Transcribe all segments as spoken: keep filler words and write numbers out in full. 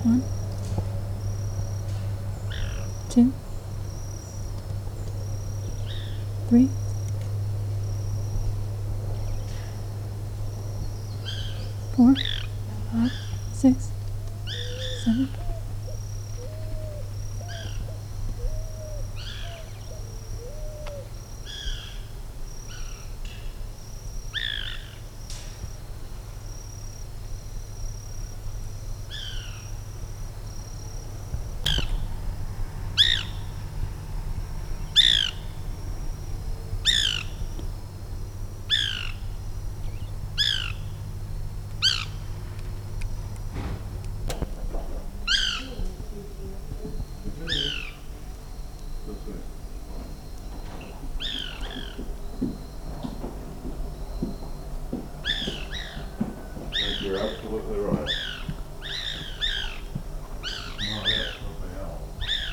One, two, three, four, five, six, seven. You're absolutely right. No, that's something else.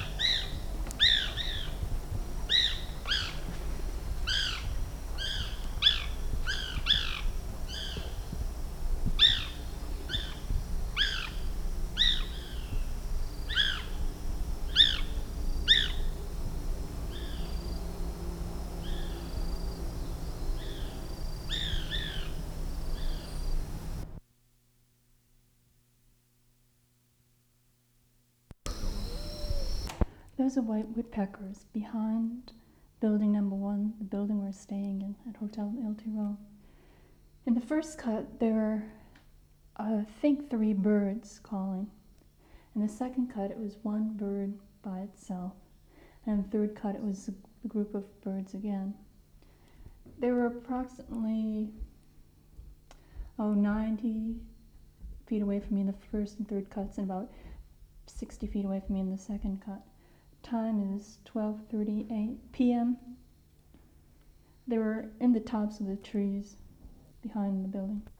Those are white woodpeckers behind building number one, the building we're staying in at Hotel El Tiro. In the first cut, there were, I think, three birds calling. In the second cut, it was one bird by itself. And in the third cut, it was a group of birds again. They were approximately, oh, ninety feet away from me in the first and third cuts and about sixty feet away from me in the second cut. Time is twelve thirty-eight p m They were in the tops of the trees behind the building.